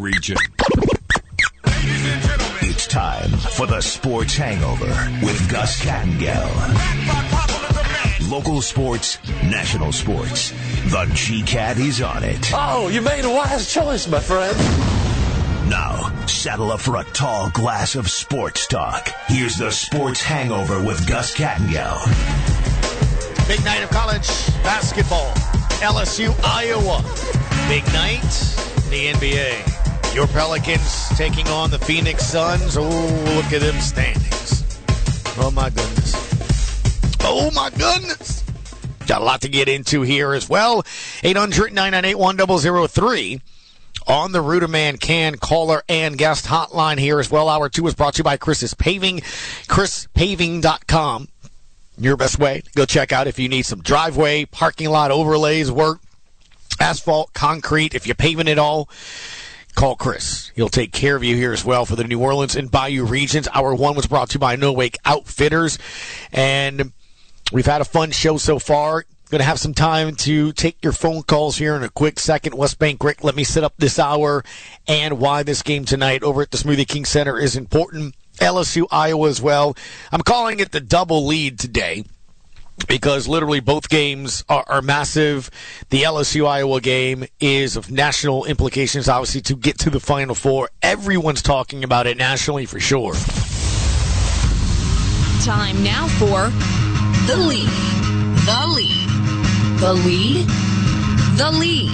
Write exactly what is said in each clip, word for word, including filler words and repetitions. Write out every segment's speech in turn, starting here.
region. It's time for the Sports Hangover with Gus Kattengell. Local sports, national sports. The G-Cat is on it. Oh, you made a wise choice, my friend. Now, saddle up for a tall glass of sports talk. Here's the Sports Hangover with Gus Kattengell. Big night of college basketball. L S U, Iowa. Big night in the N B A. Your Pelicans taking on the Phoenix Suns. Oh, look at them standings. Oh, my goodness. Oh, my goodness. Got a lot to get into here as well. eight hundred, nine nine eight, one zero zero three on the Ruderman Can caller and guest hotline here as well. Hour two is brought to you by Chris's Paving, chris paving dot com. Your best way to go check out if you need some driveway, parking lot overlays work, asphalt, concrete. If you're paving it all, call Chris. He'll take care of you here as well for the New Orleans and Bayou regions. Hour one was brought to you by No Wake Outfitters. And we've had a fun show so far. Going to have some time to take your phone calls here in a quick second. West Bank Rick, let me set up this hour and why this game tonight over at the Smoothie King Center is important. L S U, Iowa as well. I'm calling it the double lead today because literally both games are, are massive. The L S U Iowa game is of national implications, obviously, to get to the Final Four. Everyone's talking about it nationally for sure. Time now for The Lead. The Lead. The Lead. The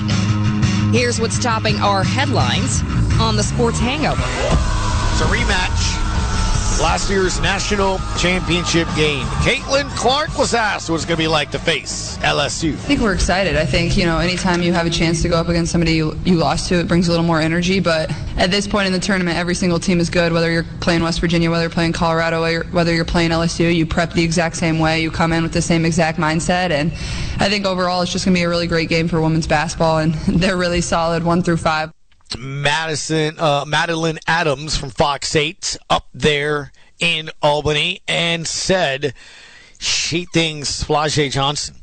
Lead. Here's what's topping our headlines on the Sports Hangover. It's a rematch. Last year's national championship game. Caitlin Clark was asked what it's going to be like to face L S U. I think we're excited. I think, you know, anytime you have a chance to go up against somebody you, you lost to, it brings a little more energy. But at this point in the tournament, every single team is good, whether you're playing West Virginia, whether you're playing Colorado, whether you're playing L S U. You prep the exact same way. You come in with the same exact mindset. And I think overall it's just going to be a really great game for women's basketball. And they're really solid, one through five. Madison, uh, Madeline Adams from Fox eight up there in Albany and said she thinks Flau'jae Johnson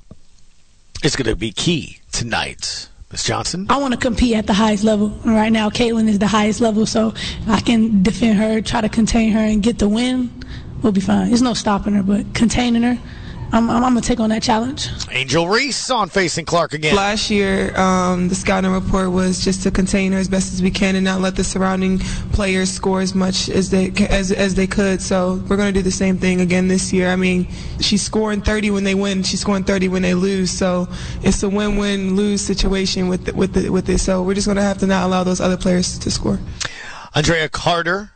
is going to be key tonight. Miz Johnson? I want to compete at the highest level. Right now, Caitlin is the highest level, so I can defend her, try to contain her, and get the win. We'll be fine. There's no stopping her, but containing her, I'm, I'm, I'm going to take on that challenge. Angel Reese on Facing Clark again. Last year, um, the scouting report was just to contain her as best as we can and not let the surrounding players score as much as they as as they could. So we're going to do the same thing again this year. I mean, she's scoring thirty when they win. She's scoring thirty when they lose. So it's a win-win-lose situation with the, with the, with it. So we're just going to have to not allow those other players to score. Andrea Carter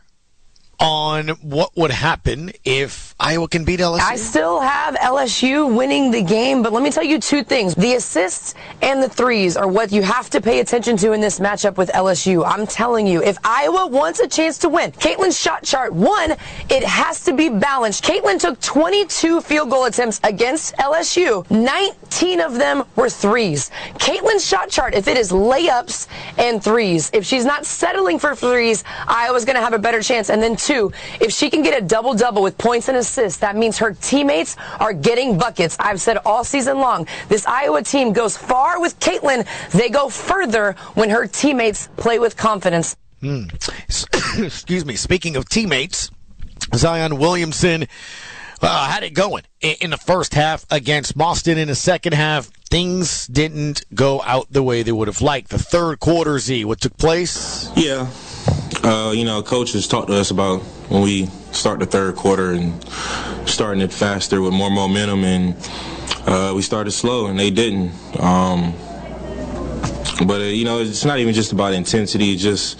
on what would happen if Iowa can beat L S U? I still have L S U winning the game, but let me tell you two things. The assists and the threes are what you have to pay attention to in this matchup with L S U. I'm telling you, if Iowa wants a chance to win, Caitlin's shot chart, one, it has to be balanced. Caitlin took twenty-two field goal attempts against L S U. nineteen of them were threes. Caitlin's shot chart, if it is layups and threes, if she's not settling for threes, Iowa's going to have a better chance. And then two, if she can get a double-double with points and assists, that means her teammates are getting buckets. I've said all season long, this Iowa team goes far with Caitlin. They go further when her teammates play with confidence. Hmm. Excuse me. Speaking of teammates, Zion Williamson uh, had it going in the first half against Boston. In the second half, things didn't go out the way they would have liked. The third quarter, Z, what took place? Yeah. Uh, you know, coaches talked to us about when we start the third quarter and starting it faster with more momentum, and uh, we started slow, and they didn't. Um, but, uh, you know, it's not even just about intensity, it's just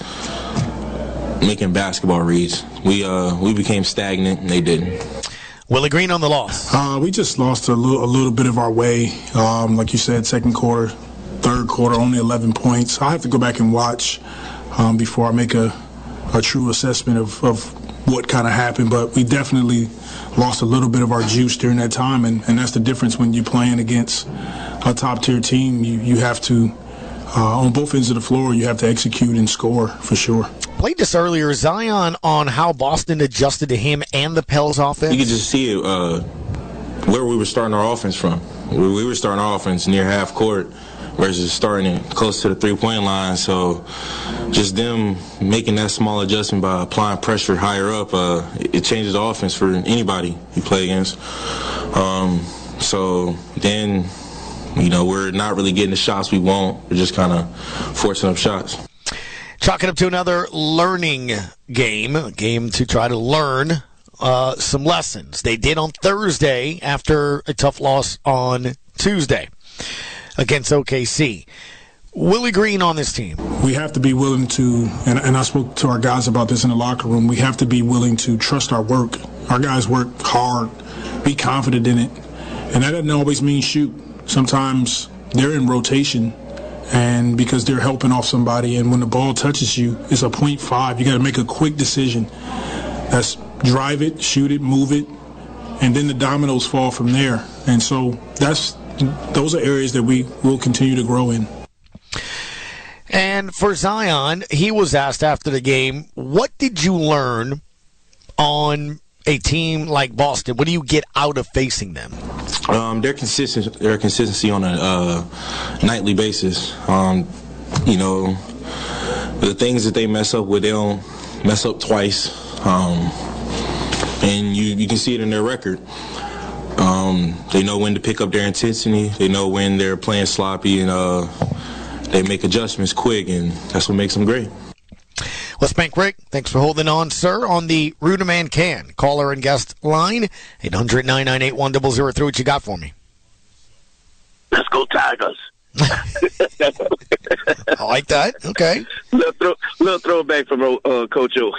making basketball reads. We, uh, we became stagnant, and they didn't. Willie Green on the loss. Uh, we just lost a little, a little bit of our way. Um, like you said, second quarter, third quarter, only eleven points. I have to go back and watch um, before I make a, a true assessment of, of what kind of happened. But we definitely lost a little bit of our juice during that time, and, and that's the difference when you're playing against a top-tier team. You, you have to, uh, on both ends of the floor, you have to execute and score for sure. Played this earlier, Zion, on how Boston adjusted to him and the Pels offense. You could just see uh, where we were starting our offense from. We were starting our offense near half court, versus starting it close to the three-point line. So just them making that small adjustment by applying pressure higher up, uh, it changes the offense for anybody you play against. Um, so then, you know, we're not really getting the shots we want. We're just kind of forcing up shots. Chalking up to another learning game, a game to try to learn uh, some lessons. They did on Thursday after a tough loss on Tuesday against O K C. Willie Green on this team. We have to be willing to, and, and I spoke to our guys about this in the locker room, we have to be willing to trust our work. Our guys work hard, be confident in it, and that doesn't always mean shoot. Sometimes they're in rotation, and because they're helping off somebody, and when the ball touches you, it's a point five. You got to make a quick decision. That's drive it, shoot it, move it, and then the dominoes fall from there. And so that's those are areas that we will continue to grow in. And for Zion, he was asked after the game, what did you learn on a team like Boston? What do you get out of facing them? Um, their consistent, their consistency on a uh, nightly basis. Um, you know, the things that they mess up with, they don't mess up twice, um, and you you can see it in their record. Um, they know when to pick up their intensity. They know when they're playing sloppy, and uh, they make adjustments quick, and that's what makes them great. West Bank Rick, thanks for holding on, sir, on the Ruderman Can caller and guest line, eight hundred, nine nine eight, one zero zero three. What you got for me? Let's go Tigers. I like that. Okay. Little, throw, little throwback from uh, Coach O.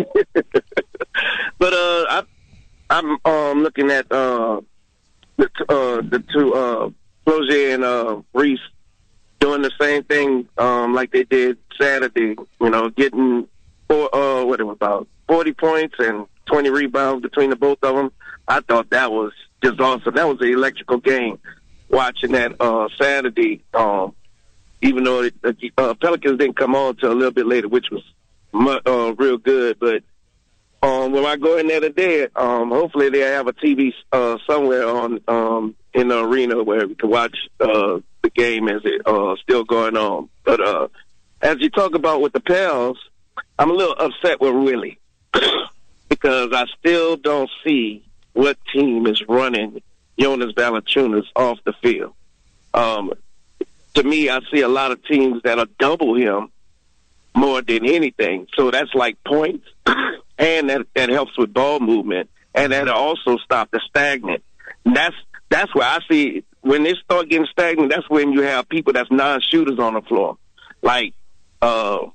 But uh, I, I'm um, looking at uh, the, uh, the two, uh, Flozier and uh, Reese, doing the same thing um, like they did Saturday, you know, getting four, uh, what it was about forty points and twenty rebounds between the both of them. I thought that was just awesome. That was an electrical game. Watching that uh, Saturday, um, even though it, uh, Pelicans didn't come on till a little bit later, which was uh, real good. But um, when I go in there today, um, hopefully they have a T V uh, somewhere on um, in the arena where we can watch uh, the game as it uh, still going on. But uh, as you talk about with the Pels, I'm a little upset with Willie because I still don't see what team is running Jonas Valanciunas off the field. Um, to me, I see a lot of teams that'll double him more than anything. So that's like points, and that, that helps with ball movement, and that'll also stop the stagnant. And that's that's where I see when they start getting stagnant. That's when you have people that's non-shooters on the floor, like uh,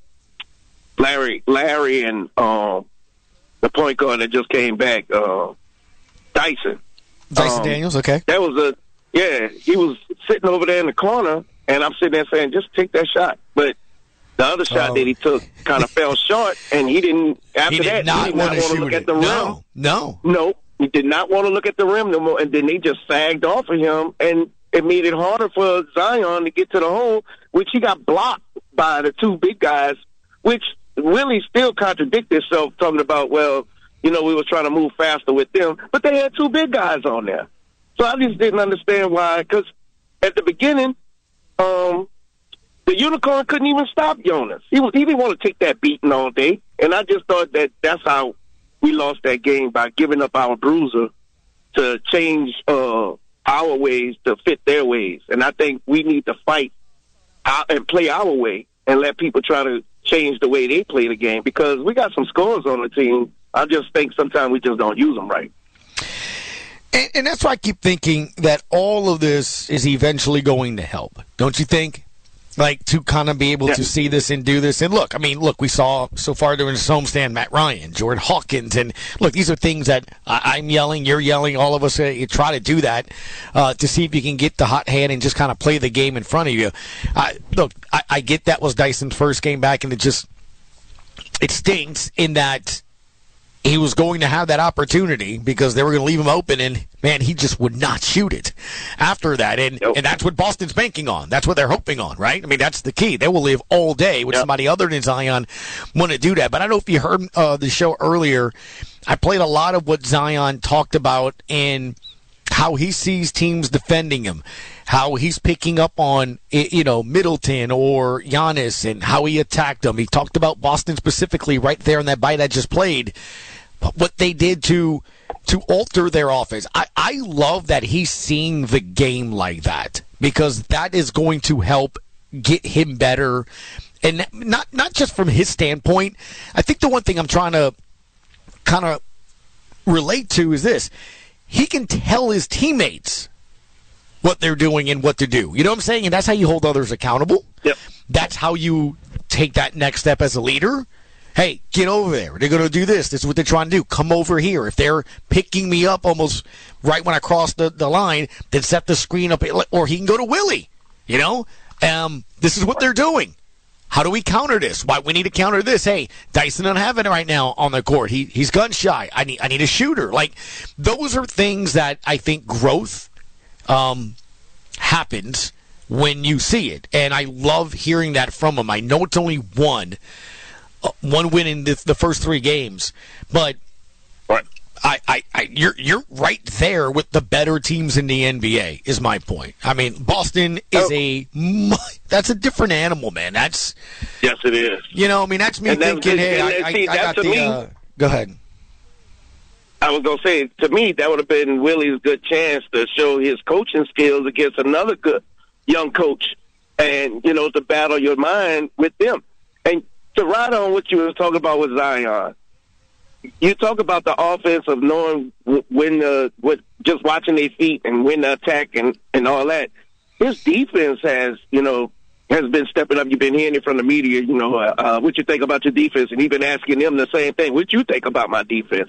Larry, Larry, and uh, the point guard that just came back, uh, Dyson. Dyson um, Daniels, okay. That was a, yeah, he was sitting over there in the corner, and I'm sitting there saying, just take that shot. But the other shot oh. that he took kind of fell short, and he didn't, after he did that, not he did not want to look it. at the no, rim. No, no. He did not want to look at the rim no more, and then they just sagged off of him, and it made it harder for Zion to get to the hole, which he got blocked by the two big guys, which really still contradicted himself, talking about, well, you know, we were trying to move faster with them, but they had two big guys on there. So I just didn't understand why, because at the beginning, um, the Unicorn couldn't even stop Jonas. He, was, he didn't want to take that beating all day, and I just thought that that's how we lost that game, by giving up our bruiser to change uh, our ways to fit their ways. And I think we need to fight out and play our way and let people try to change the way they play the game, because we got some scores on the team. I just think sometimes we just don't use them right. And, and that's why I keep thinking that all of this is eventually going to help. Don't you think? Like, to kind of be able yeah. to see this and do this. And look, I mean, look, we saw so far during this homestand, Matt Ryan, Jordan Hawkins. And look, these are things that I, I'm yelling, you're yelling, all of us uh, you try to do that uh, to see if you can get the hot hand and just kind of play the game in front of you. Uh, look, I, I get that was Dyson's first game back, and it just, it stinks in that he was going to have that opportunity because they were going to leave him open, and, man, he just would not shoot it after that. And nope. and that's what Boston's banking on. That's what they're hoping on, right? I mean, that's the key. They will live all day with yep. somebody other than Zion want to do that. But I don't know if you heard uh, the show earlier. I played a lot of what Zion talked about in how he sees teams defending him, how he's picking up on, you know, Middleton or Giannis and how he attacked them. He talked about Boston specifically right there in that bite I just played, what they did to to alter their offense. I, I love that he's seeing the game like that, because that is going to help get him better. And not not just from his standpoint. I think the one thing I'm trying to kind of relate to is this. He can tell his teammates what they're doing and what to do. You know what I'm saying? And that's how you hold others accountable. Yep. That's how you take that next step as a leader. Hey, get over there. They're going to do this. This is what they're trying to do. Come over here. If they're picking me up almost right when I cross the, the line, then set the screen up. Or he can go to Willie. You know? Um, this is what they're doing. How do we counter this? Why we need to counter this? Hey, Dyson don't have it right now on the court. He he's gun shy. I need I need a shooter. Like, those are things that I think growth um, happens when you see it, and I love hearing that from him. I know it's only one, uh, one win in the, the first three games, but right. I, I, I, you're you're right there with the better teams in the N B A. Is my point. I mean, Boston is oh. a that's a different animal, man. That's yes, it is. You know, I mean, that's me and thinking. That, hey, and, I, see, I, I got the. Me, uh, go ahead. I was gonna say, to me, that would have been Willie's good chance to show his coaching skills against another good young coach, and you know, to battle your mind with them, and to ride on what you were talking about with Zion. You talk about the offense of knowing when the what just watching their feet and when to attack and, and all that. His defense has, you know, has been stepping up. You've been hearing it from the media, you know, uh, uh, what you think about your defense, and he's been asking them the same thing. What you think about my defense?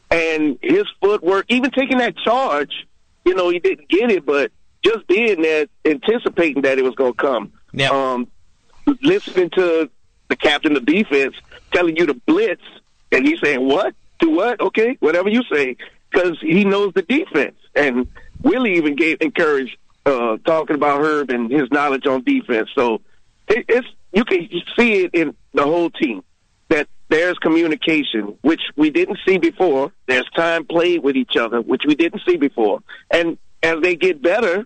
And his footwork, even taking that charge, you know, he didn't get it, but just being there, anticipating that it was going to come. Yeah. Um, listening to the captain of defense telling you to blitz. And he's saying, what? To what? Okay, whatever you say, because he knows the defense. And Willie even gave encouraged uh, talking about Herb and his knowledge on defense. So it, it's you can see it in the whole team that there's communication, which we didn't see before. There's time played with each other, which we didn't see before. And as they get better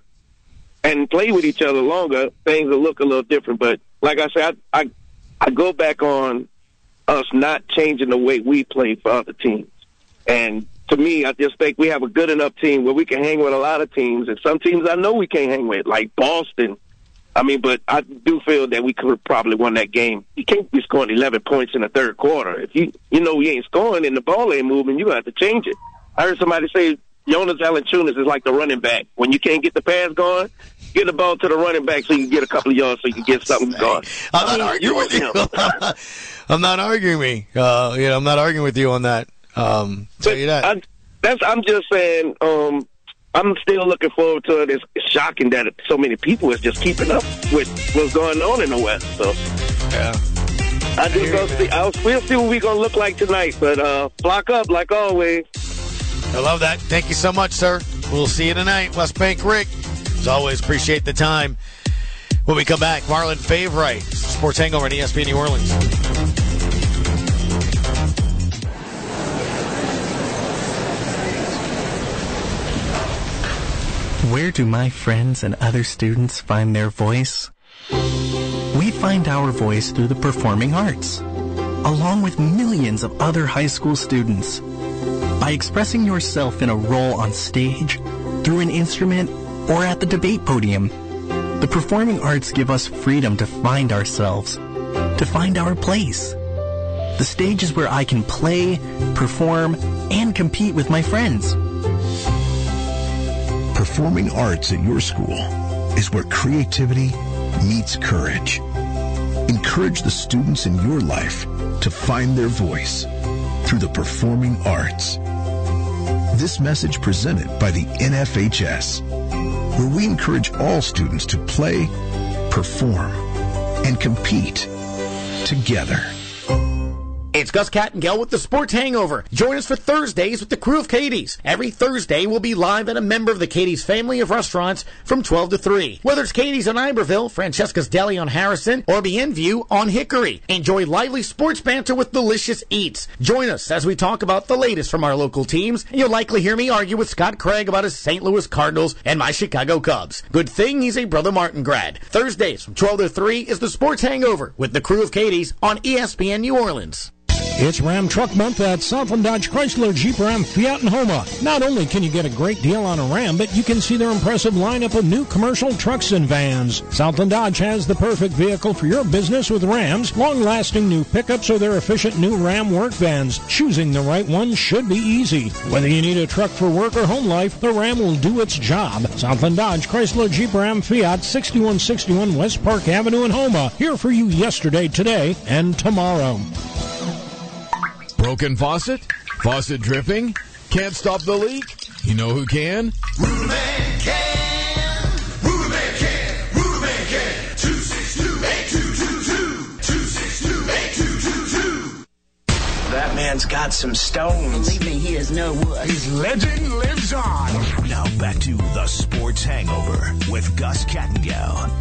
and play with each other longer, things will look a little different. But like I said, I I, I go back on us not changing the way we play for other teams. And to me, I just think we have a good enough team where we can hang with a lot of teams, and some teams I know we can't hang with, like Boston. I mean, but I do feel that we could have probably won that game. You can't be scoring eleven points in the third quarter. If you you know we ain't scoring and the ball ain't moving, you have to change it. I heard somebody say Jonas Valanciunas is like the running back. When you can't get the pass going, get the ball to the running back so you can get a couple of yards so you can get something going. I'm not I mean, arguing with you. I'm not arguing me. Uh, you know, I'm not arguing with you on that. Um, tell you that. I, that's. I'm just saying. Um, I'm still looking forward to it. It's, it's shocking that so many people is just keeping up with what's going on in the West. So, yeah. I just gonna see. I'll we'll see what we're gonna look like tonight. But uh, flock up like always. I love that. Thank you so much, sir. We'll see you tonight, West Bank Rick. As always, appreciate the time. When we come back, Marlon Favorite, Sports Hangover on E S P N New Orleans. Where do my friends and other students find their voice? We find our voice through the performing arts, along with millions of other high school students. By expressing yourself in a role on stage, through an instrument, or at the debate podium, the performing arts give us freedom to find ourselves, to find our place. The stage is where I can play, perform, and compete with my friends. Performing arts at your school is where creativity meets courage. Encourage the students in your life to find their voice through the performing arts. This message presented by the N F H S, where we encourage all students to play, perform, and compete together. It's Gus Kattengell with the Sports Hangover. Join us for Thursdays with the crew of Katie's. Every Thursday, we'll be live at a member of the Katie's family of restaurants from twelve to three. Whether it's Katie's on Iberville, Francesca's Deli on Harrison, or Bienview on Hickory. Enjoy lively sports banter with delicious eats. Join us as we talk about the latest from our local teams, and you'll likely hear me argue with Scott Craig about his Saint Louis Cardinals and my Chicago Cubs. Good thing he's a Brother Martin grad. Thursdays from twelve to three is the Sports Hangover with the crew of Katie's on E S P N New Orleans. It's Ram Truck Month at Southland Dodge Chrysler Jeep Ram Fiat and Homa. Not only can you get a great deal on a Ram, but you can see their impressive lineup of new commercial trucks and vans. Southland Dodge has the perfect vehicle for your business with Rams, long-lasting new pickups, or their efficient new Ram work vans. Choosing the right one should be easy. Whether you need a truck for work or home life, the Ram will do its job. Southland Dodge Chrysler Jeep Ram Fiat, sixty-one sixty-one West Park Avenue in Homa. Here for you yesterday, today, and tomorrow. Broken faucet? Faucet dripping? Can't stop the leak? You know who can? Ruderman can. Ruderman can. Ruderman can. two six two, eight two two two. two six two, eight two two two. That man's got some stones. Believe me, he is no wood. His legend lives on. Now back to the Sports Hangover with Gus Kattengell.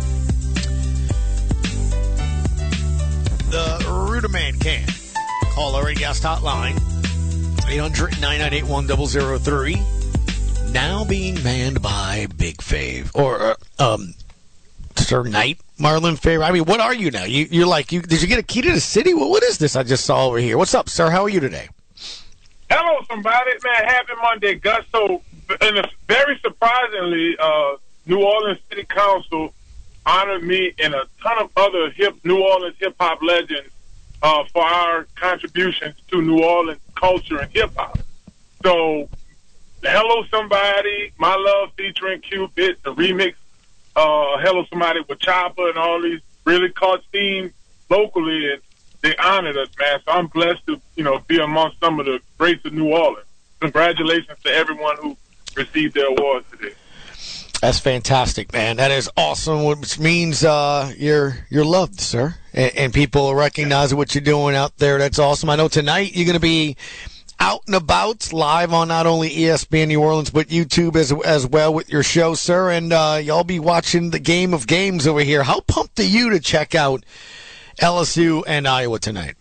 The Ruderman can. Call our guest hotline, eight hundred, nine nine eight, one zero zero three. Now being banned by Big Fave. Or, uh, um, Sir Knight, Marlon Favre. I mean, what are you now? You, you're like, you, did you get a key to the city? Well, what is this I just saw over here? What's up, sir? How are you today? Hello, somebody. Man, happy Monday, Gus. So, and very surprisingly, uh, New Orleans City Council honored me and a ton of other hip New Orleans hip-hop legends Uh, for our contributions to New Orleans culture and hip-hop. So, Hello Somebody, My Love featuring Cupid, the remix, uh, Hello Somebody with Chopper, and all these really caught steam locally, and they honored us, man. So I'm blessed to, you know, be amongst some of the greats of New Orleans. Congratulations to everyone who received their awards today. That's fantastic, man. That is awesome, which means uh, you're you're loved, sir, and, and people recognize what you're doing out there. That's awesome. I know tonight you're going to be out and about, live on not only E S P N New Orleans but YouTube as as well with your show, sir. And uh, y'all be watching the game of games over here. How pumped are you to check out L S U and Iowa tonight?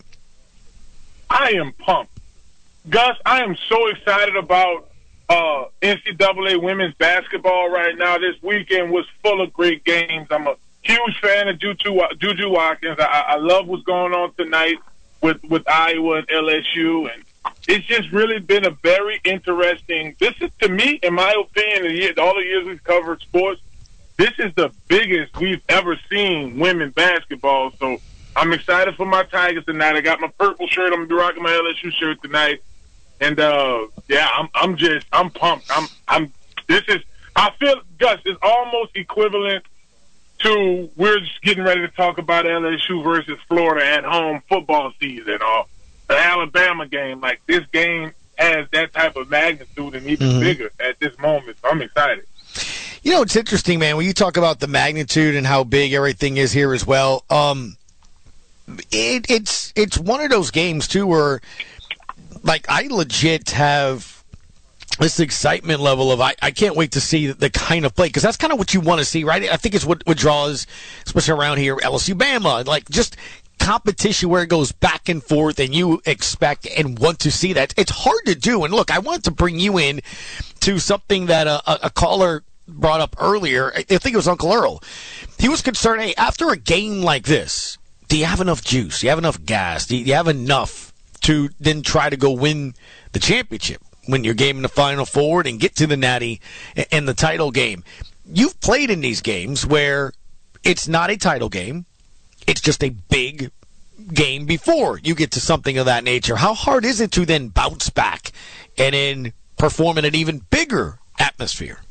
I am pumped, Gus. I am so excited about Uh, N C double A women's basketball right now. This weekend was full of great games. I'm a huge fan of Juju, Juju Watkins. I, I love what's going on tonight with, with Iowa and L S U. And it's just really been a very interesting, this is, to me, in my opinion, the year, all the years we've covered sports, this is the biggest we've ever seen women basketball. So I'm excited for my Tigers tonight. I got my purple shirt. I'm going to be rocking my L S U shirt tonight. And uh, yeah, I'm I'm just I'm pumped. I'm I'm this is I feel Gus is almost equivalent to we're just getting ready to talk about L S U versus Florida at home football season or the Alabama game. Like this game has that type of magnitude and even mm-hmm. bigger at this moment. So I'm excited. You know, it's interesting, man, when you talk about the magnitude and how big everything is here as well. Um, it, it's it's one of those games too where. Like, I legit have this excitement level of I, I can't wait to see the kind of play, because that's kind of what you want to see, right? I think it's what, what draws, especially around here, L S U Bama, like just competition where it goes back and forth and you expect and want to see that. It's hard to do. And look, I wanted to bring you in to something that a, a caller brought up earlier. I think it was Uncle Earl. He was concerned, hey, after a game like this, do you have enough juice? Do you have enough gas? Do you have enough to then try to go win the championship, win your game in the Final Four and get to the Natty and the title game? You've played in these games where it's not a title game. It's just a big game before you get to something of that nature. How hard is it to then bounce back and then perform in an even bigger atmosphere?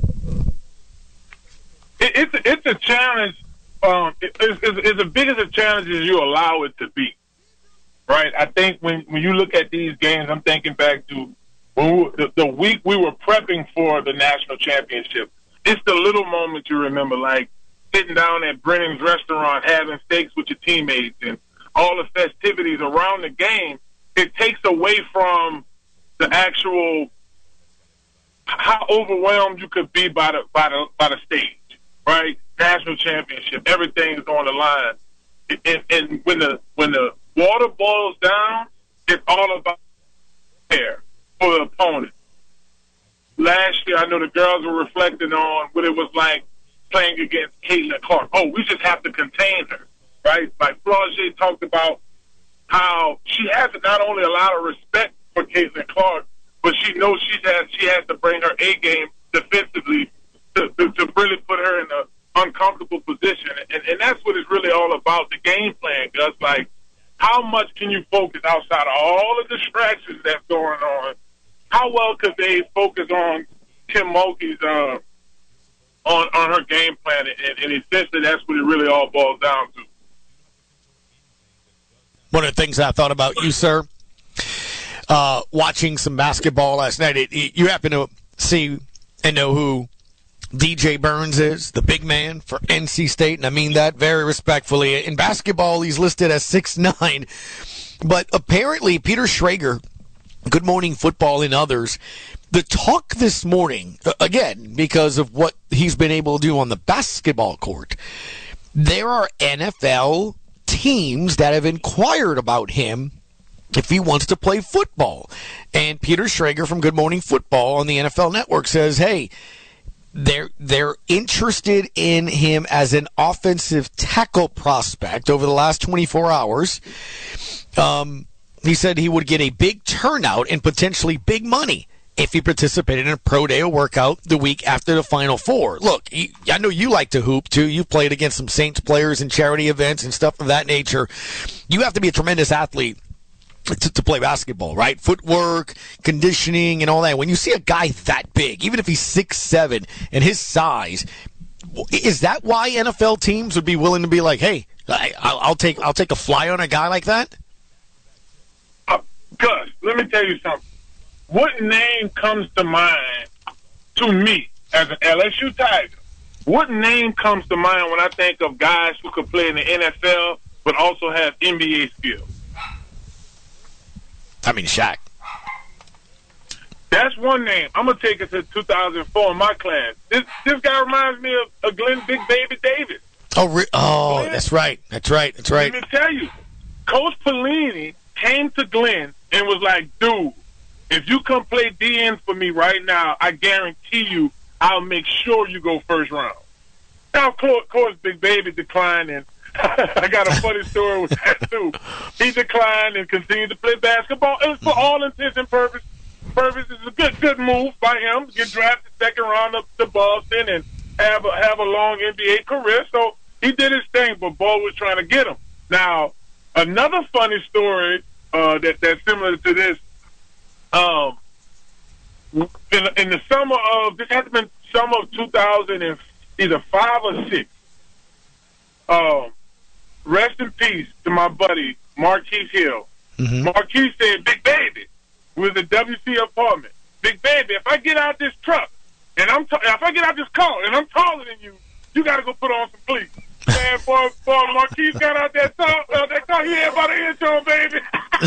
It, it's, it's a challenge. Um, it, it's, it's as big as a challenge as you allow it to be. Right, I think when, when you look at these games, I'm thinking back to when we, the, the week we were prepping for the national championship. It's the little moments you remember, like sitting down at Brennan's restaurant, having steaks with your teammates, and all the festivities around the game. it takes away from the actual how overwhelmed you could be by the by the by the stage, right? National championship, everything is on the line, and, and when the when the water boils down, it's all about care for the opponent. Last year, I know the girls were reflecting on what it was like playing against Caitlin Clark. Oh, we just have to contain her, right? Like Flaugier talked about how she has not only a lot of respect for Caitlin Clark, but she knows she has she has to bring her A game defensively to, to, to really put her in an uncomfortable position. And, and that's what it's really all about, the game plan, Gus. Like, how much can you focus outside of all the distractions that's going on? How well could they focus on Kim Mulkey's uh, on on her game plan? And, and essentially, that's what it really all boils down to. One of the things I thought about you, sir, uh, watching some basketball last night, it, it, you happen to see and know who D J Burns is, the big man for N C State, and I mean that very respectfully. In basketball, he's listed as six nine, but apparently Peter Schrager, Good Morning Football and others, the talk this morning, again, because of what he's been able to do on the basketball court, there are N F L teams that have inquired about him if he wants to play football. And Peter Schrager from Good Morning Football on the N F L Network says, hey, they're they're interested in him as an offensive tackle prospect over the last twenty-four hours. Um, he said he would get a big turnout and potentially big money if he participated in a pro day or workout the week after the Final Four. Look, I know you like to hoop, too. You've played against some Saints players in charity events and stuff of that nature. You have to be a tremendous athlete to, to play basketball, right? Footwork, conditioning, and all that. When you see a guy that big, even if he's six seven and his size, is that why N F L teams would be willing to be like, hey, I, I'll, I'll take I'll take a fly on a guy like that? Uh, Gus, let me tell you something. What name comes to mind to me as an L S U Tiger? What name comes to mind when I think of guys who could play in the N F L but also have N B A skills? I mean, Shaq. That's one name. I'm going to take it to two thousand four in my class. This this guy reminds me of, of Glenn Big Baby Davis. Oh, re- oh, Glenn, that's right. That's right. That's right. Let me tell you, Coach Pelini came to Glenn and was like, dude, if you come play D N for me right now, I guarantee you I'll make sure you go first round. Now, of course, of course Big Baby declined, and I got a funny story with that, too. He declined and continued to play basketball. It was for all intents and purposes. Purpose is a good, good move by him to get drafted second round up to Boston and have a, have a long N B A career. So he did his thing, but Bo was trying to get him. Now, another funny story uh, that that's similar to this. Um, in, in the summer of this had to been summer of two thousand and either five or six. Um, rest in peace to my buddy Marquise Hill. Mm-hmm. Marquise said, "Big Baby." With a W C apartment. Big Baby, if I get out this truck and I'm t- if I get out this car and I'm taller than you, you got to go put on some cleats. Man, boy, boy, Marquise got out that car, uh, that car he had by the intro, baby.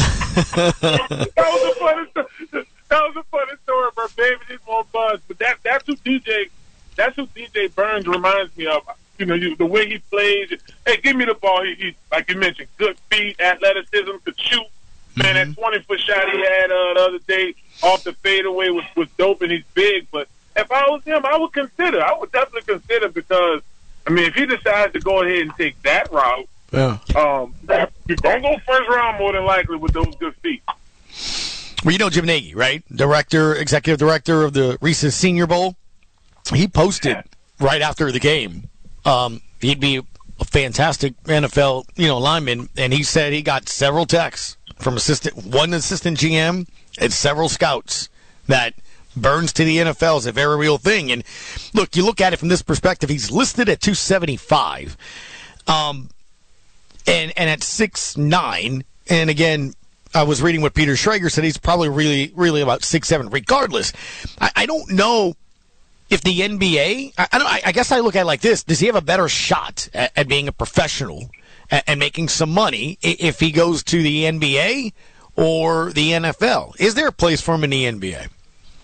that was a funny story. That was a funny story, bro. Baby, this won't buzz. But that that's who D J that's who D J Burns reminds me of. You know, you, the way he plays. Hey, give me the ball. He, he like you mentioned, good feet, athleticism, could shoot. Man, that twenty-foot shot he had uh, the other day off the fadeaway was, was dope, and he's big. But if I was him, I would consider. I would definitely consider because, I mean, if he decides to go ahead and take that route, yeah, um, you're going to go first round more than likely with those good feet. Well, you know Jim Nagy, right? Director, executive director of the Reese's Senior Bowl. He posted right after the game. Um, he'd be a fantastic N F L, you know, lineman, and he said he got several texts from assistant, one assistant G M and several scouts that Burns to the N F L is a very real thing. And look, you look at it from this perspective, he's listed at two seventy-five, um, and and at six nine. And again, I was reading what Peter Schrager said. He's probably really, really about six seven. Regardless, I, I don't know if the N B A. I, I don't. I, I guess I look at it like this: does he have a better shot at, at being a professional and making some money if he goes to the N B A, or the N F L? Is there a place for him in the N B A?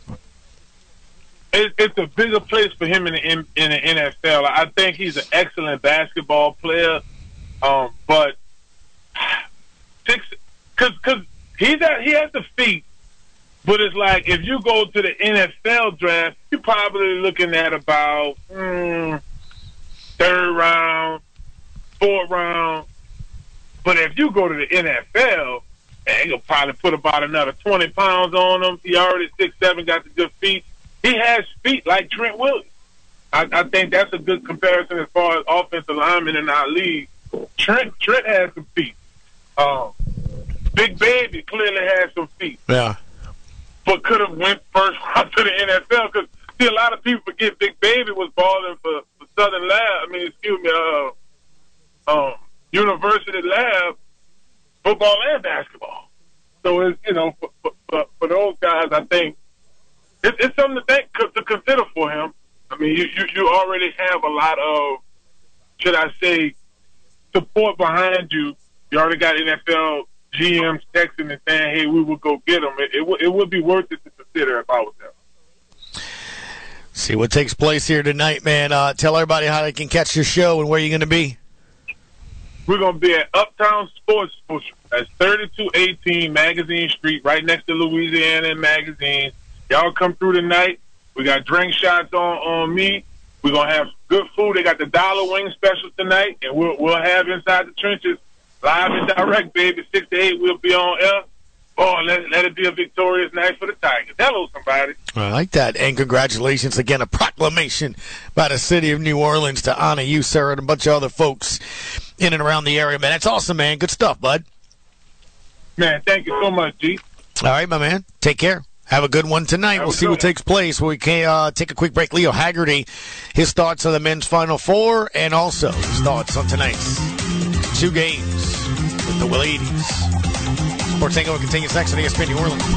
It, it's a bigger place for him in the, in, in the N F L. I think he's an excellent basketball player, um, but six because because he's at, he has the feet. But it's like if you go to the N F L draft, you're probably looking at about mm, third round, fourth round. But if you go to the N F L, man, you'll probably put about another twenty pounds on him. He already six seven, got the good feet. He has feet like Trent Williams. I, I think that's a good comparison as far as offensive linemen in our league. Trent Trent has some feet. Um, Big Baby clearly has some feet. Yeah. But could have went first round to the N F L because, see, a lot of people forget Big Baby was balling for, for Southern Lab. I mean, excuse me, uh, um, University Lab, football and basketball. So, it's, you know, for, for, for those guys, I think it, it's something to think to consider for him. I mean, you, you, you already have a lot of, should I say, support behind you. You already got N F L G Ms texting and saying, hey, we will go get him. It, it, w- it would be worth it to consider if I was them. See what takes place here tonight, man. Uh, tell everybody how they can catch your show and where you're going to be. We're going to be at Uptown Sports Social. That's thirty-two eighteen Magazine Street, right next to Louisiana and Magazine. Y'all come through tonight. We got drink shots on, on me. We're going to have good food. They got the Dollar Wing special tonight, and we'll, we'll have Inside the Trenches live and direct, baby. six to eight, we'll be on air. Oh, let, let it be a victorious night for the Tigers. Hello, somebody. I like that. And congratulations again, a proclamation by the city of New Orleans to honor you, sir, and a bunch of other folks in and around the area, man. That's awesome, man. Good stuff, bud. Man, thank you so much, G. All right, my man. Take care. Have a good one tonight. Have we'll see good what one. takes place. We can uh, take a quick break. Leo Haggerty, his thoughts on the men's Final Four, and also his thoughts on tonight's two games with the Willadies. Sports Hangover continues next on E S P N New Orleans.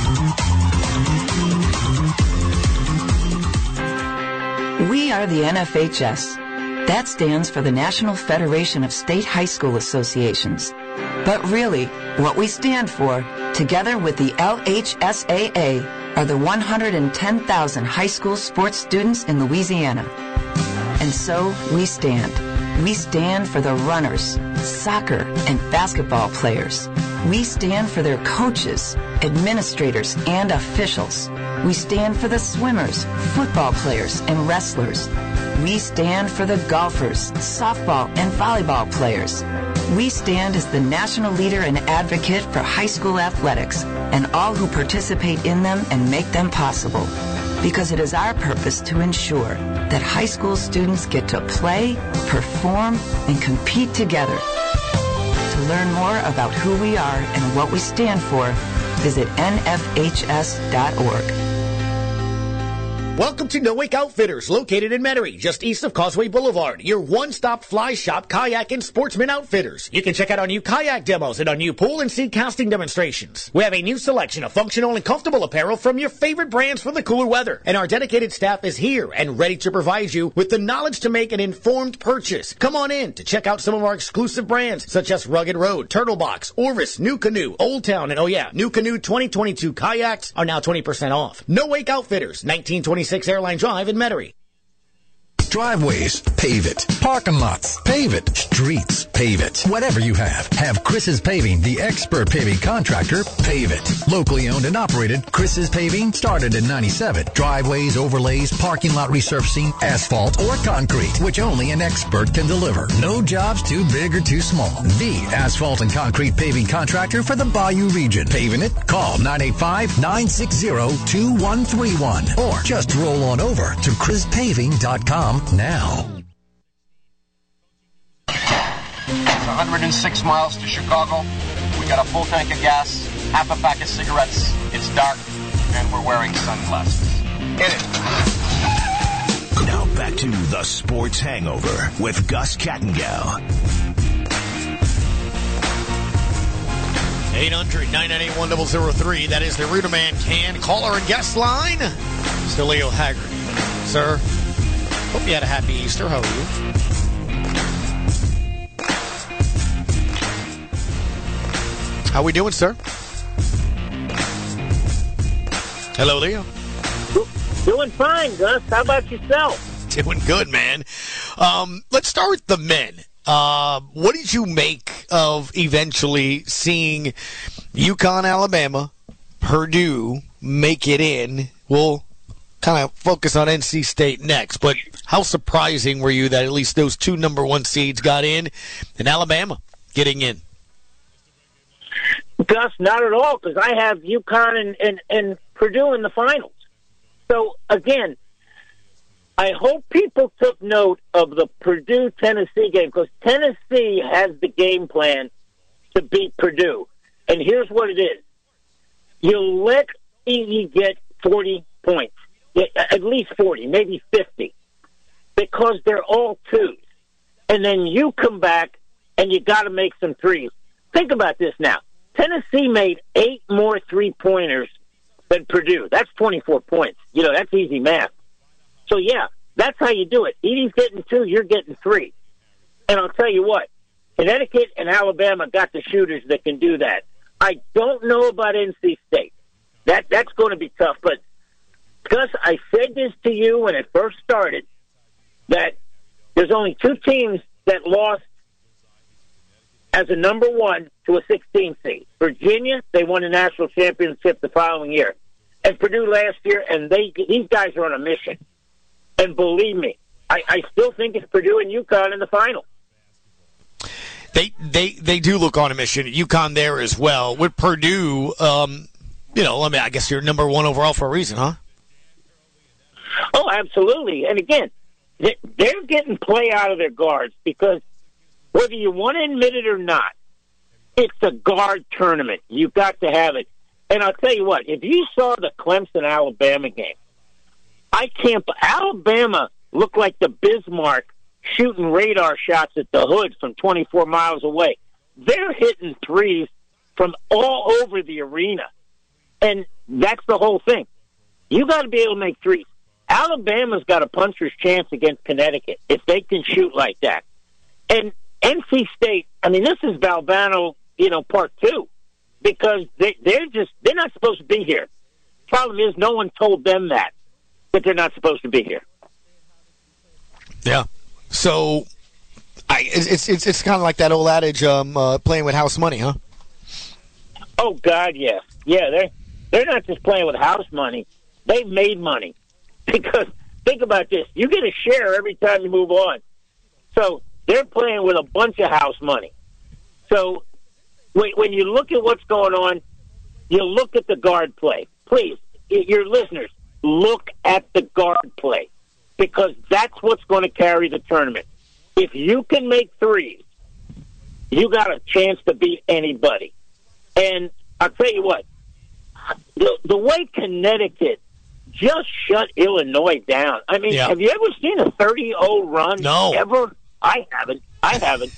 We are the N F H S. That stands for the National Federation of State High School Associations. But really, what we stand for, together with the L H S A A, are the one hundred ten thousand high school sports students in Louisiana. And so we stand. We stand for the runners, soccer, and basketball players. We stand for their coaches, administrators, and officials. We stand for the swimmers, football players, and wrestlers. We stand for the golfers, softball, and volleyball players. We stand as the national leader and advocate for high school athletics and all who participate in them and make them possible. Because it is our purpose to ensure that high school students get to play, perform, and compete together. To learn more about who we are and what we stand for, visit N F H S dot org. Welcome to No Wake Outfitters, located in Metairie, just east of Causeway Boulevard. Your one-stop fly shop, kayak, and sportsman outfitters. You can check out our new kayak demos and our new pool and sea casting demonstrations. We have a new selection of functional and comfortable apparel from your favorite brands for the cooler weather. And our dedicated staff is here and ready to provide you with the knowledge to make an informed purchase. Come on in to check out some of our exclusive brands, such as Rugged Road, Turtle Box, Orvis, New Canoe, Old Town, and oh yeah, New Canoe twenty twenty-two kayaks are now twenty percent off. No Wake Outfitters, nineteen twenty-six Airline Drive in Metairie. Driveways, pave it. Parking lots, pave it. Streets, pave it. Whatever you have, have Chris's Paving, the expert paving contractor, pave it. Locally owned and operated, Chris's Paving started in ninety-seven. Driveways, overlays, parking lot resurfacing, asphalt, or concrete, which only an expert can deliver. No jobs too big or too small. The asphalt and concrete paving contractor for the Bayou region. Paving it? Call nine eight five, nine six zero, two one three one or just roll on over to chris paving dot com now. It's one hundred six miles to Chicago. We got a full tank of gas, half a pack of cigarettes. It's dark, and we're wearing sunglasses. Hit it. Now back to the Sports Hangover with Gus Kattengell. eight hundred, nine nine eight, one zero zero three. That is the Ruderman Can caller and guest line. Mister Leo Haggerty. Sir, hope you had a happy Easter. How are you? How we doing, sir? Hello, Leo. Doing fine, Gus. How about yourself? Doing good, man. Um, let's start with the men. Uh, what did you make of eventually seeing UConn, Alabama, Purdue make it in? We'll kind of focus on N C State next, but how surprising were you that at least those two number one seeds got in and Alabama getting in? Gus, not at all, because I have UConn and, and, and Purdue in the finals. So, again, I hope people took note of the Purdue-Tennessee game, because Tennessee has the game plan to beat Purdue. And here's what it is. You let Edey get forty points, at least forty, maybe fifty, because they're all twos. And then you come back and you got to make some threes. Think about this now. Tennessee made eight more three-pointers than Purdue. That's twenty-four points. You know, that's easy math. So, yeah, that's how you do it. Edey's getting two, you're getting three. And I'll tell you what, Connecticut and Alabama got the shooters that can do that. I don't know about N C State. That That's going to be tough. But, Gus, I said this to you when it first started, that there's only two teams that lost as a number one to a sixteen seed. Virginia, they won a national championship the following year. And Purdue last year, and they these guys are on a mission. And believe me, I, I still think it's Purdue and UConn in the final. They they they do look on a mission. UConn there as well. With Purdue, um, you know, I mean, I guess you're number one overall for a reason, huh? Oh, absolutely. And again, they're getting play out of their guards because whether you want to admit it or not, it's a guard tournament. You've got to have it. And I'll tell you what, if you saw the Clemson-Alabama game, I can't. Alabama looked like the Bismarck shooting radar shots at the hood from twenty-four miles away. They're hitting threes from all over the arena. And that's the whole thing. You got to be able to make threes. Alabama's got a puncher's chance against Connecticut if they can shoot like that. And N C State, I mean, this is Valvano, you know, part two, because they, they're just, they're not supposed to be here. Problem is, no one told them that, that they're not supposed to be here. Yeah. So, I, it's it's it's kind of like that old adage, um, uh, playing with house money, huh? Oh, God, yeah. Yeah, they're, they're not just playing with house money. They've made money. Because, think about this, you get a share every time you move on. So, they're playing with a bunch of house money. So when, when you look at what's going on, you look at the guard play. Please, your listeners, look at the guard play because that's what's going to carry the tournament. If you can make threes, you got a chance to beat anybody. And I'll tell you what, the, the way Connecticut just shut Illinois down. I mean, yeah. Have you ever seen a thirty oh run? No. Ever? I haven't. I haven't.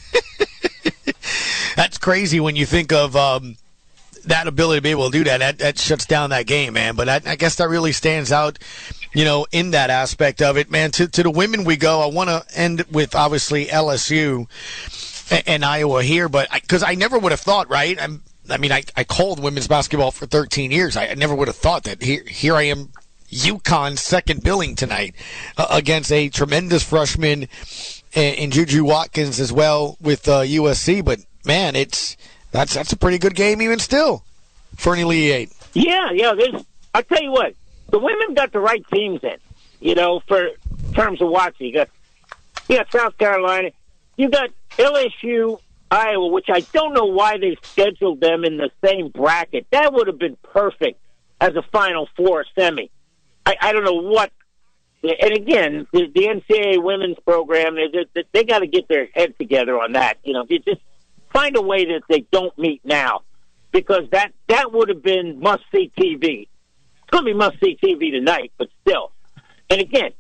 That's crazy when you think of um, that ability to be able to do that. That, that shuts down that game, man. But I, I guess that really stands out, you know, in that aspect of it, man. To, to the women we go, I want to end with, obviously, L S U and, and Iowa here. But because I, I never would have thought, right? I'm, I mean, I, I called women's basketball for thirteen years. I, I never would have thought that here, here I am, UConn second billing tonight uh, against a tremendous freshman and Juju Watkins as well with uh, U S C, but man, it's that's that's a pretty good game even still for an Elite Eight. Yeah, yeah. There's, I'll tell you what, the women got the right teams in. You know, for terms of watching, you got you got South Carolina, you got L S U, Iowa, which I don't know why they scheduled them in the same bracket. That would have been perfect as a Final Four semi. I, I don't know what. And again, the, the N C double A women's program, they, they, they got to get their head together on that. You know, you just find a way that they don't meet now, because that, that would have been must-see T V. It's going to be must-see T V tonight, but still. And again,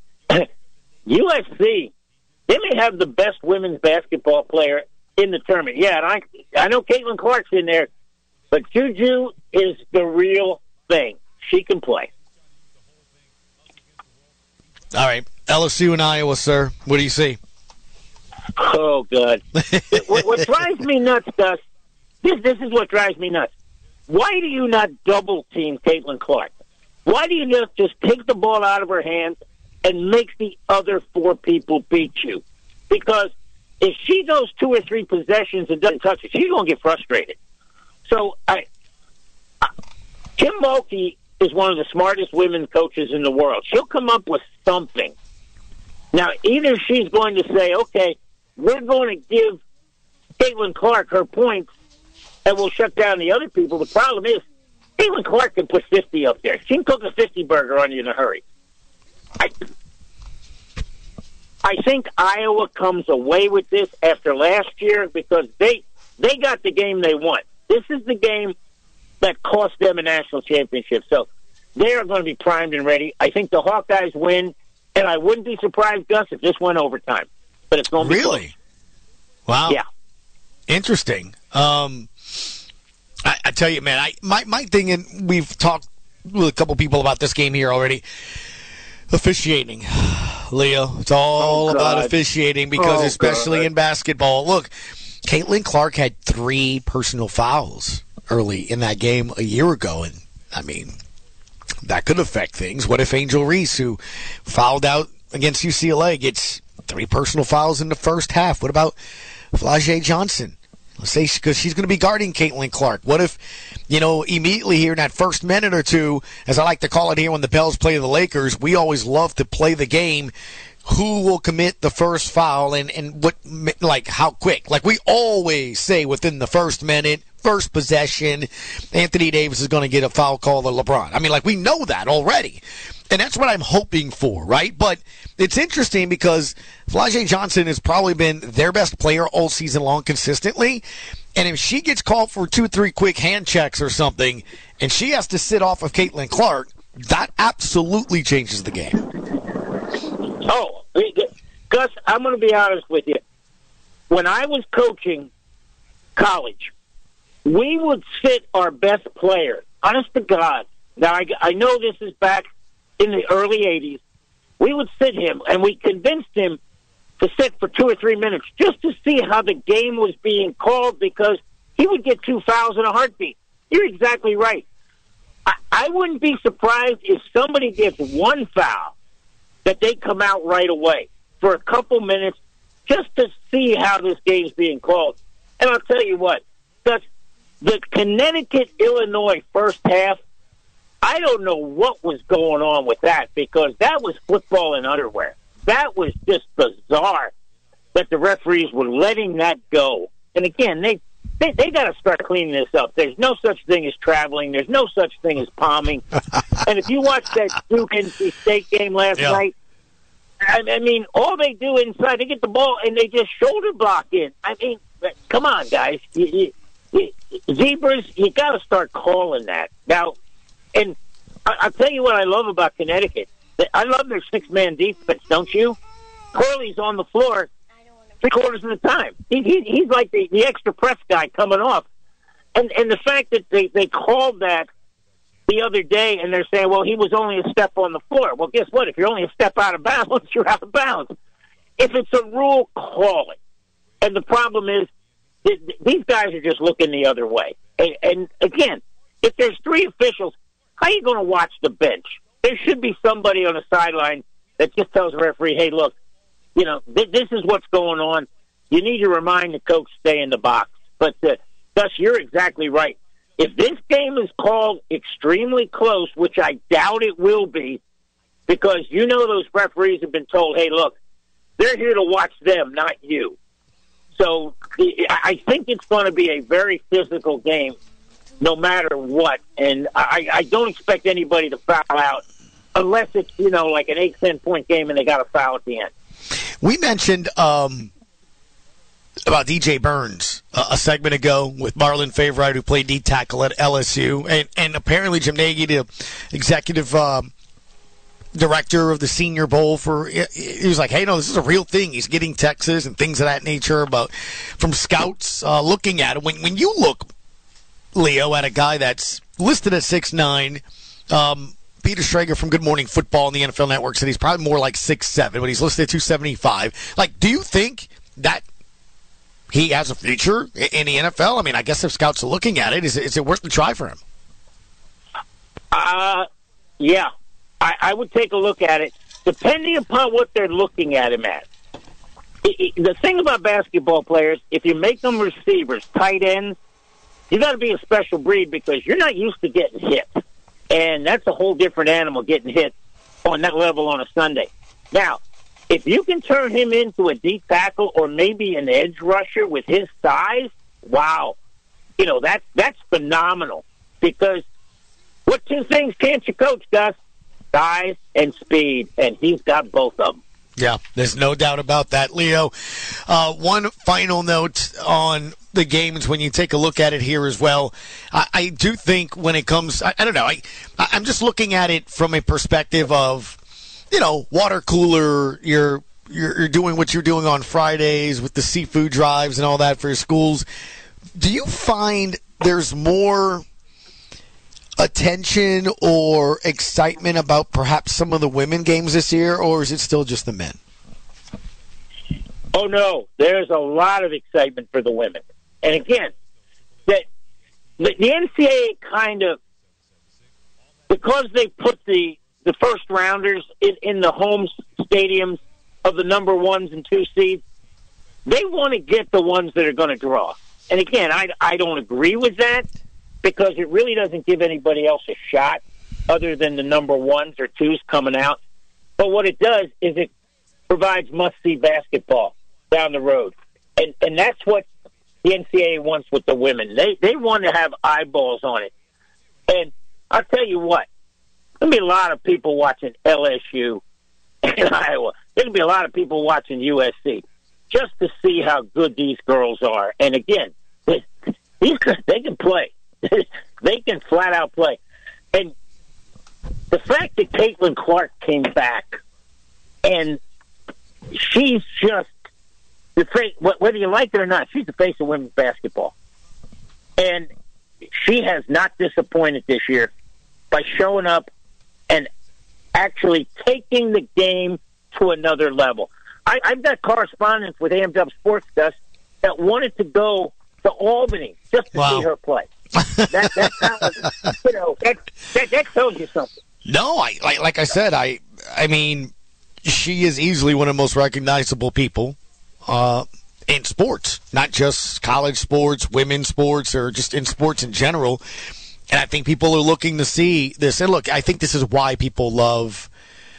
U S C, they may have the best women's basketball player in the tournament. Yeah, and I, I know Caitlin Clark's in there, but Juju is the real thing. She can play. All right, L S U and Iowa, sir. What do you see? Oh, God. what, what drives me nuts, Gus, this, this is what drives me nuts. Why do you not double-team Caitlin Clark? Why do you just, just take the ball out of her hands and make the other four people beat you? Because if she goes two or three possessions and doesn't touch it, she's going to get frustrated. So I, I, Kim Mulkey is one of the smartest women coaches in the world. She'll come up with something. Now, either she's going to say, okay, we're going to give Caitlin Clark her points and we'll shut down the other people. The problem is, Caitlin Clark can put fifty up there. She can cook a fifty burger on you in a hurry. I, I think Iowa comes away with this after last year because they they got the game they want. This is the game that cost them a national championship. So they are going to be primed and ready. I think the Hawkeyes win, and I wouldn't be surprised, Gus, if this went overtime. But it's going to be really close. Wow. Yeah. Interesting. Um, I, I tell you, man, I my my thing, and we've talked with a couple people about this game here already. Officiating, Leo. It's all Oh, about God. officiating because, Oh, especially God. in basketball, look, Caitlin Clark had three personal fouls early in that game a year ago, and I mean, that could affect things. What if Angel Reese, who fouled out against U C L A, gets three personal fouls in the first half? What about Flau'jae Johnson? Let's say because she's going to be guarding Caitlin Clark. What if, you know, immediately here in that first minute or two, as I like to call it here when the Bells play the Lakers, we always love to play the game. Who will commit the first foul and, and what, like, how quick? Like we always say within the first minute, first possession, Anthony Davis is going to get a foul call to LeBron. I mean, like, we know that already. And that's what I'm hoping for, right? But it's interesting because Flau'jae Johnson has probably been their best player all season long consistently. And if she gets called for two, three quick hand checks or something, and she has to sit off of Caitlin Clark, that absolutely changes the game. Oh, Gus, I'm going to be honest with you. When I was coaching college, we would sit our best player, honest to God. Now, I, I know this is back in the early eighties. We would sit him, and we convinced him to sit for two or three minutes just to see how the game was being called because he would get two fouls in a heartbeat. You're exactly right. I, I wouldn't be surprised if somebody gets one foul that they come out right away for a couple minutes just to see how this game's being called. And I'll tell you what, the, the Connecticut-Illinois first half, I don't know what was going on with that because that was football in underwear. That was just bizarre that the referees were letting that go. And again, they they, they got to start cleaning this up. There's no such thing as traveling. There's no such thing as palming. And if you watch that Duke N C State game last Yeah. night, I, I mean, all they do inside, they get the ball and they just shoulder block in. I mean, come on, guys. You, you, you, zebras, you got to start calling that. Now, and I, I'll tell you what I love about Connecticut. I love their six-man defense, don't you? Curley's on the floor three quarters of the time. He, he, he's like the, the extra press guy coming off. And and the fact that they, they called that the other day and they're saying, well, he was only a step on the floor. Well, guess what? If you're only a step out of bounds, you're out of bounds. If it's a rule, call it. And the problem is th- these guys are just looking the other way. And, and again, if there's three officials, how are you going to watch the bench? There should be somebody on the sideline that just tells the referee, hey, look, you know, th- this is what's going on. You need to remind the coach to stay in the box. But, uh, Gus, you're exactly right. If this game is called extremely close, which I doubt it will be, because you know those referees have been told, hey, look, they're here to watch them, not you. So I think it's going to be a very physical game no matter what. And I, I don't expect anybody to foul out unless it's, you know, like an eight, ten point game and they got a foul at the end. We mentioned um, about D J Burns uh, a segment ago with Marlon Favorite, who played D-tackle at L S U. And, and apparently Jim Nagy, the executive um, director of the Senior Bowl, for he was like, hey, no, this is a real thing. He's getting texts and things of that nature about from scouts uh, looking at it. When, when you look, Leo, at a guy that's listed at six nine, um, Peter Schrager from Good Morning Football on the N F L Network said he's probably more like six seven, but he's listed at two seventy-five. Like, do you think that he has a future in the N F L? I mean, I guess if scouts are looking at it, is it, is it worth the try for him? Uh, yeah, I, I would take a look at it, depending upon what they're looking at him at. It, it, the thing about basketball players, if you make them receivers, tight ends, you got to be a special breed because you're not used to getting hit. And that's a whole different animal, getting hit on that level on a Sunday. Now, if you can turn him into a deep tackle or maybe an edge rusher with his size, wow. You know, that, that's phenomenal. Because what two things can't you coach, Gus? Size and speed. And he's got both of them. Yeah, there's no doubt about that, Leo. Uh, one final note on the games when you take a look at it here as well. I, I do think when it comes, I, I don't know, I, I'm just looking at it from a perspective of, you know, water cooler, you're, you're, you're doing what you're doing on Fridays with the seafood drives and all that for your schools. Do you find there's more attention or excitement about perhaps some of the women games this year, or is it still just the men? Oh, no. There's a lot of excitement for the women. And again, that the, the N C double A kind of, because they put the, the first rounders in, in the home stadiums of the number ones and two seeds, they want to get the ones that are going to draw. And again, I, I don't agree with that, because it really doesn't give anybody else a shot other than the number ones or twos coming out. But what it does is it provides must-see basketball down the road. And and that's what the N C double A wants with the women. They they want to have eyeballs on it. And I'll tell you what, there'll be a lot of people watching L S U in Iowa. There'll be a lot of people watching U S C just to see how good these girls are. And again, they, these they can play. They can flat out play. And the fact that Caitlin Clark came back and she's just the face, whether you like it or not, she's the face of women's basketball. And she has not disappointed this year by showing up and actually taking the game to another level. I, I've got correspondents with A M W Sports Desk that wanted to go to Albany just to Wow. see her play. that, that's how, you know, that, that, that tells you something. No, I like, like I said, I I mean, she is easily one of the most recognizable people uh, in sports, not just college sports, women's sports, or just in sports in general. And I think people are looking to see this. And look, I think this is why people love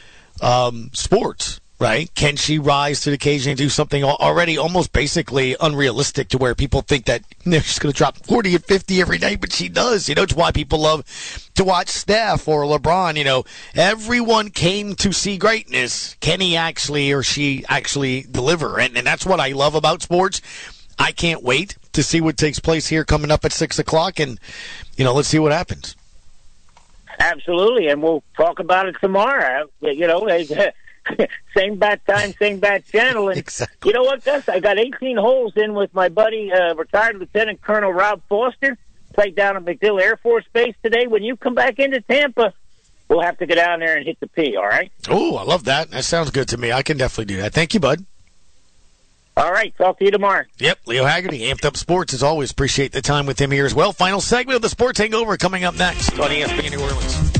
um, sports. Right? Can she rise to the occasion and do something already almost basically unrealistic to where people think that you know, she's going to drop forty and fifty every night, but she does. You know, it's why people love to watch Steph or LeBron. You know, everyone came to see greatness. Can he actually or she actually deliver? And, and that's what I love about sports. I can't wait to see what takes place here coming up at six o'clock. And, you know, let's see what happens. Absolutely. And we'll talk about it tomorrow. You know, same bat time, same bat channel. And exactly. You know what, Gus? I got eighteen holes in with my buddy, uh, retired Lieutenant Colonel Rob Foster. Played down at MacDill Air Force Base today. When you come back into Tampa, we'll have to go down there and hit the P, all right? Oh, I love that. That sounds good to me. I can definitely do that. Thank you, bud. All right. Talk to you tomorrow. Yep. Leo Haggerty, Amped Up Sports. As always, appreciate the time with him here as well. Final segment of the Sports Hangover coming up next on E S P N New Orleans.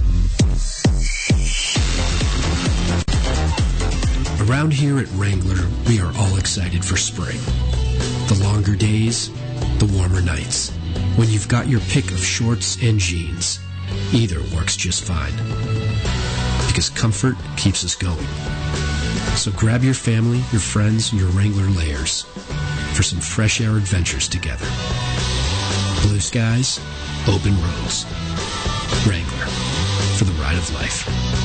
Around here at Wrangler, we are all excited for spring. The longer days, the warmer nights. When you've got your pick of shorts and jeans, either works just fine. Because comfort keeps us going. So grab your family, your friends, and your Wrangler layers for some fresh air adventures together. Blue skies, open roads. Wrangler, for the ride of life.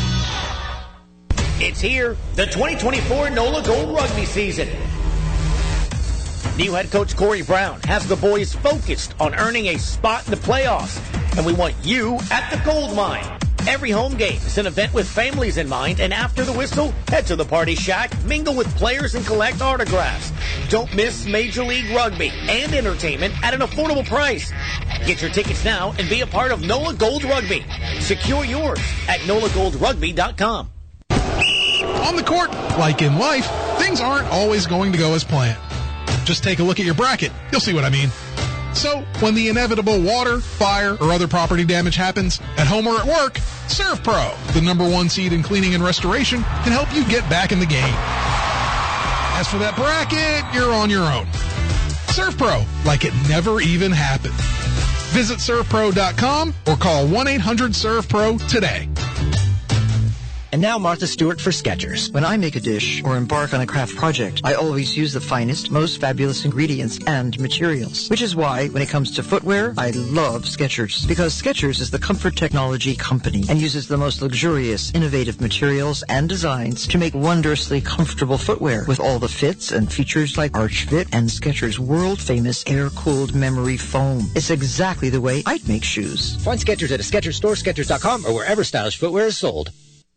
It's here, the twenty twenty-four NOLA Gold Rugby season. New head coach Corey Brown has the boys focused on earning a spot in the playoffs, and we want you at the gold mine. Every home game is an event with families in mind, and after the whistle, head to the Party Shack, mingle with players, and collect autographs. Don't miss Major League Rugby and entertainment at an affordable price. Get your tickets now and be a part of NOLA Gold Rugby. Secure yours at nola gold rugby dot com. On the court, like in life, things aren't always going to go as planned. Just take a look at your bracket. You'll see what I mean. So, when the inevitable water, fire, or other property damage happens, at home or at work, ServPro, the number one seed in cleaning and restoration, can help you get back in the game. As for that bracket, you're on your own. ServPro, like it never even happened. Visit serve pro dot com or call one eight hundred serve pro today. And now Martha Stewart for Skechers. When I make a dish or embark on a craft project, I always use the finest, most fabulous ingredients and materials. Which is why, when it comes to footwear, I love Skechers. Because Skechers is the comfort technology company and uses the most luxurious, innovative materials and designs to make wondrously comfortable footwear with all the fits and features like Arch Fit and Skechers' world-famous air-cooled memory foam. It's exactly the way I'd make shoes. Find Skechers at a Skechers store, Skechers dot com, or wherever stylish footwear is sold.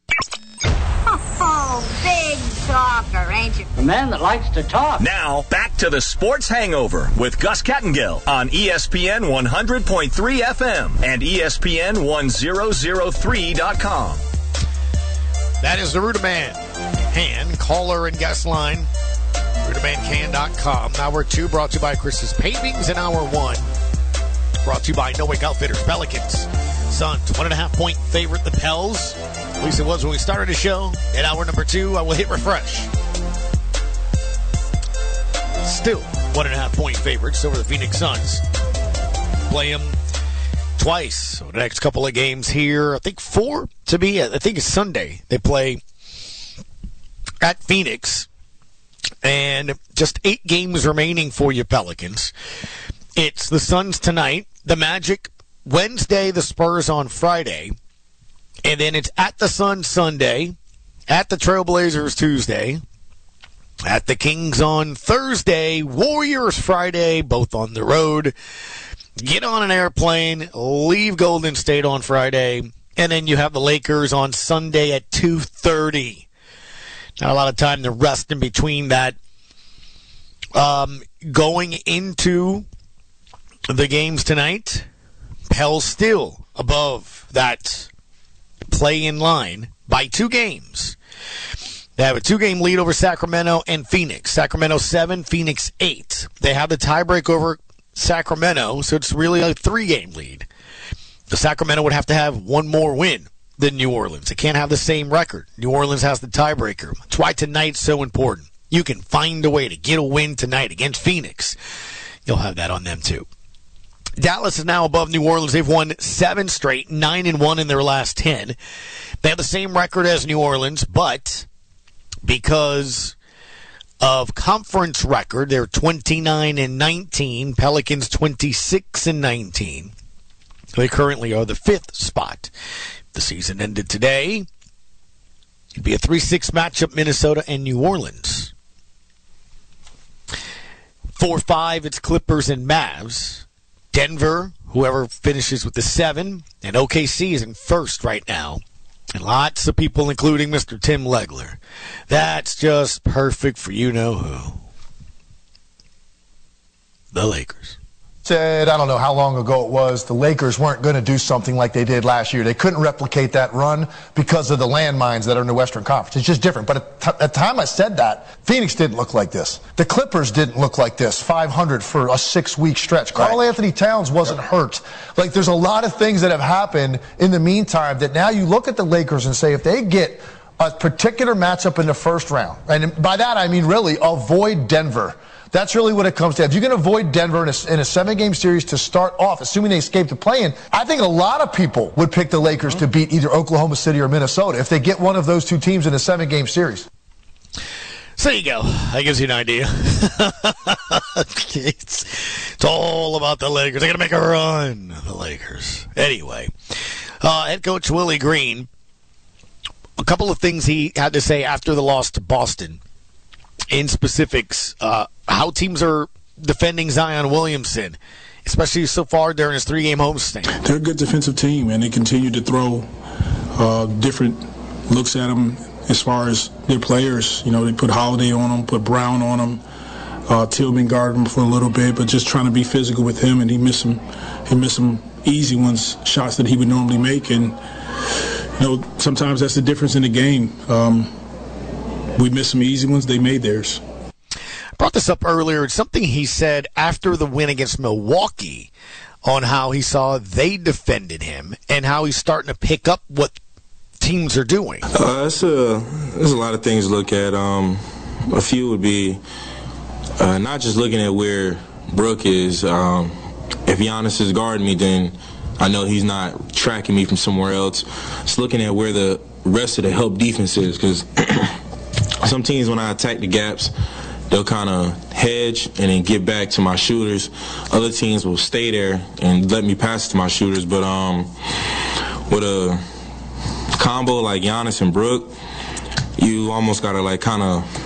Oh, big talker, ain't you? A man that likes to talk. Now, back to the Sports Hangover with Gus Kattengill on E S P N one hundred point three F M and E S P N one thousand three dot com. That is the Ruderman Can caller and guest line. Ruderman Can dot com. Hour two brought to you by Chris's Pavings, and hour one brought to you by Nowick Outfitters. Pelicans, Suns, one and a half point favorite, the Pels. At least it was when we started the show. In hour number two, I will hit refresh. Still one and a half point favorites over the Phoenix Suns. Play them twice over the next couple of games here. I think four to be. I think it's Sunday. They play at Phoenix. And just eight games remaining for you Pelicans. It's the Suns tonight, the Magic Wednesday, the Spurs on Friday. And then it's at the Suns Sunday, at the Trailblazers Tuesday, at the Kings on Thursday, Warriors Friday, both on the road. Get on an airplane, leave Golden State on Friday, and then you have the Lakers on Sunday at two thirty. Not a lot of time to rest in between that. Um, going into the games tonight, Pels still above that play-in line by two games. They have a two-game lead over Sacramento and Phoenix. Sacramento seven, Phoenix eight. They have the tiebreak over Sacramento, so it's really a three-game lead. The Sacramento would have to have one more win than New Orleans. They can't have the same record. New Orleans has the tiebreaker. That's why tonight's so important. You can find a way to get a win tonight against Phoenix. You'll have that on them, too. Dallas is now above New Orleans. They've won seven straight, nine and one in their last ten. They have the same record as New Orleans, but because of conference record, they're twenty-nine and nineteen. Pelicans twenty-six and nineteen. They currently are the fifth spot. If the season ended today, it'd be a three six matchup, Minnesota and New Orleans. four five, it's Clippers and Mavs. Denver, whoever finishes with the seven, and O K C is in first right now. And lots of people, including Mister Tim Legler. That's just perfect for you-know-who. The Lakers. Said, I don't know how long ago it was, the Lakers weren't going to do something like they did last year. They couldn't replicate that run because of the landmines that are in the Western Conference. It's just different. But at, t- at the time I said that, Phoenix didn't look like this. The Clippers didn't look like this. five hundred for a six-week stretch. Karl Right. Anthony Towns wasn't yep. hurt. Like, there's a lot of things that have happened in the meantime that now you look at the Lakers and say, if they get a particular matchup in the first round, and by that I mean really avoid Denver. That's really what it comes to. If you can avoid Denver in a, in a seven-game series to start off, assuming they escape the play-in, I think a lot of people would pick the Lakers to beat either Oklahoma City or Minnesota if they get one of those two teams in a seven-game series. So there you go. That gives you an idea. it's, it's all about the Lakers. They're going to make a run, the Lakers. Anyway, uh, head coach Willie Green, a couple of things he had to say after the loss to Boston. In specifics, uh, how teams are defending Zion Williamson, especially so far during his three-game homestand. They're a good defensive team, and they continue to throw uh, different looks at them as far as their players. You know, they put Holiday on them, put Brown on them. Uh, Tillman guarded him for a little bit, but just trying to be physical with him, and he missed some, he missed some easy ones, shots that he would normally make, and you know, sometimes that's the difference in the game. Um, We missed some easy ones. They made theirs. brought this up earlier. It's something he said after the win against Milwaukee on how he saw they defended him and how he's starting to pick up what teams are doing. Uh, it's a, there's a lot of things to look at. Um, a few would be uh, not just looking at where Brook is. Um, if Giannis is guarding me, then I know he's not tracking me from somewhere else. It's looking at where the rest of the help defense is, because some teams, when I attack the gaps, they'll kind of hedge and then get back to my shooters. Other teams will stay there and let me pass it to my shooters. But um, with a combo like Giannis and Brook, you almost gotta like kind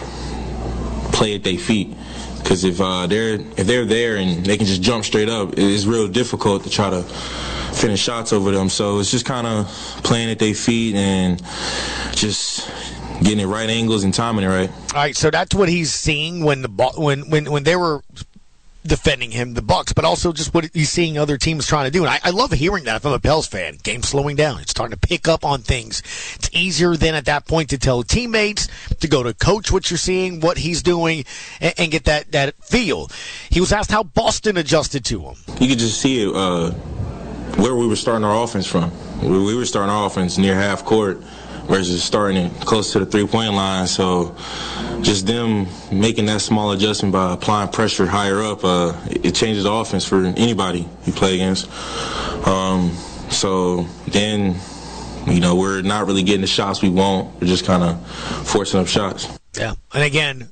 of play at their feet. Because if uh, they're if they're there and they can just jump straight up, it's real difficult to try to finish shots over them. So it's just kind of playing at their feet and just getting it right angles and timing it right. All right, so that's what he's seeing when the when when when they were defending him, the Bucks, but also just what he's seeing other teams trying to do. And I, I love hearing that if I'm a Pels fan. Game slowing down. It's starting to pick up on things. It's easier then at that point to tell teammates, to go to coach what you're seeing, what he's doing, and, and get that, that feel. He was asked how Boston adjusted to him. You could just see it, uh, where we were starting our offense from. We were starting our offense near half court versus starting it close to the three-point line. So just them making that small adjustment by applying pressure higher up, uh, it changes the offense for anybody you play against. Um, so then, you know, we're not really getting the shots we want. We're just kind of forcing up shots. Yeah, and again,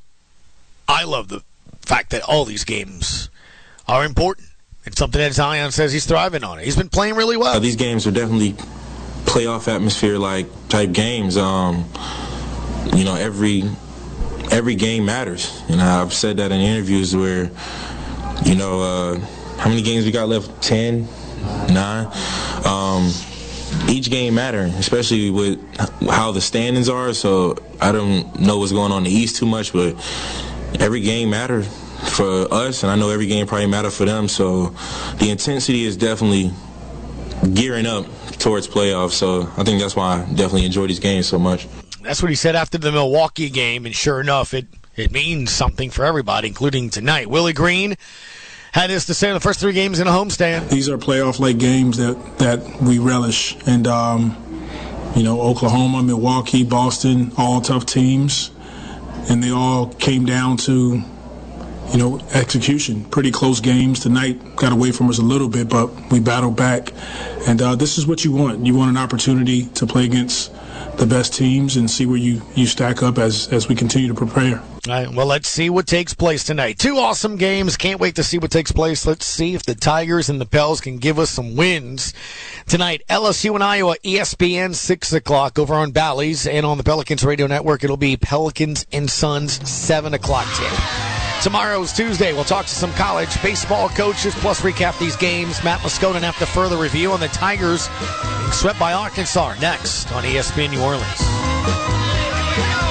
I love the fact that all these games are important. It's something that Zion says he's thriving on it. He's been playing really well. Uh, these games are definitely playoff atmosphere like type games. Um, you know, every every game matters. You know, I've said that in interviews where, you know, uh, how many games we got left? Ten, nine. Um, each game mattering, especially with how the standings are. So I don't know what's going on in the East too much, but every game matters for us, and I know every game probably matters for them. So the intensity is definitely gearing up towards playoffs, so I think that's why I definitely enjoy these games so much. That's what he said after the Milwaukee game, and sure enough, it, it means something for everybody, including tonight. Willie Green had this to say in the first three games in a homestand. These are playoff-like games that, that we relish, and, um, you know, Oklahoma, Milwaukee, Boston, all tough teams, and they all came down to, you know, execution. Pretty close games tonight. Got away from us a little bit, but we battled back. And uh, this is what you want. You want an opportunity to play against the best teams and see where you, you stack up as, as we continue to prepare. All right, well, let's see what takes place tonight. Two awesome games. Can't wait to see what takes place. Let's see if the Tigers and the Pels can give us some wins tonight. L S U and Iowa, E S P N, six o'clock over on Bally's. And on the Pelicans Radio Network, it'll be Pelicans and Suns, seven o'clock tip. Tomorrow's Tuesday. We'll talk to some college baseball coaches, plus recap these games. Matt Moscona have the further review on the Tigers being swept by Arkansas next on E S P N New Orleans.